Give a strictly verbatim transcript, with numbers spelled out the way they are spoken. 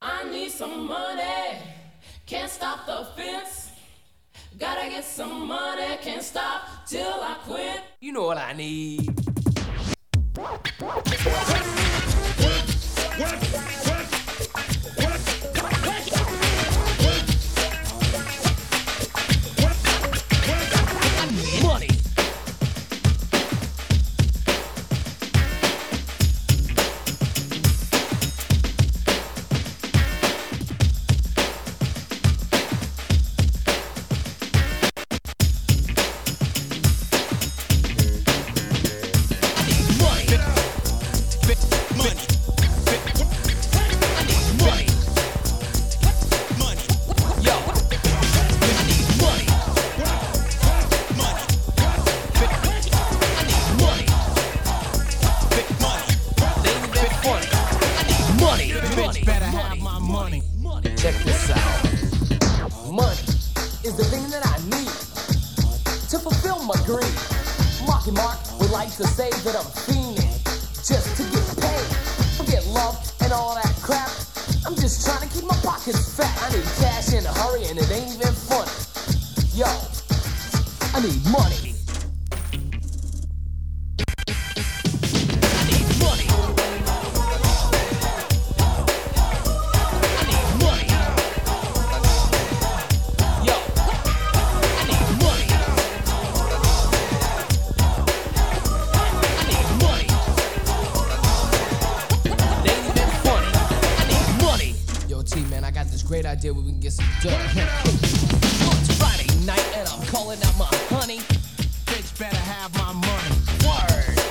I need some money, can't stop the fence. Gotta get some money, can't stop till I quit. You know what I need. What? What? What? Check this out. Money is the thing that I need to fulfill my greed. Marky Mark would like to say that I'm fiending just to get paid. Forget love and all that crap. I'm just trying to keep my pockets fat. I need cash in a hurry and it ain't even funny. Yo, I need money. Man, I got this great idea where we can get some dough. It's Friday night and I'm calling out my honey. Bitch better have my money. Word.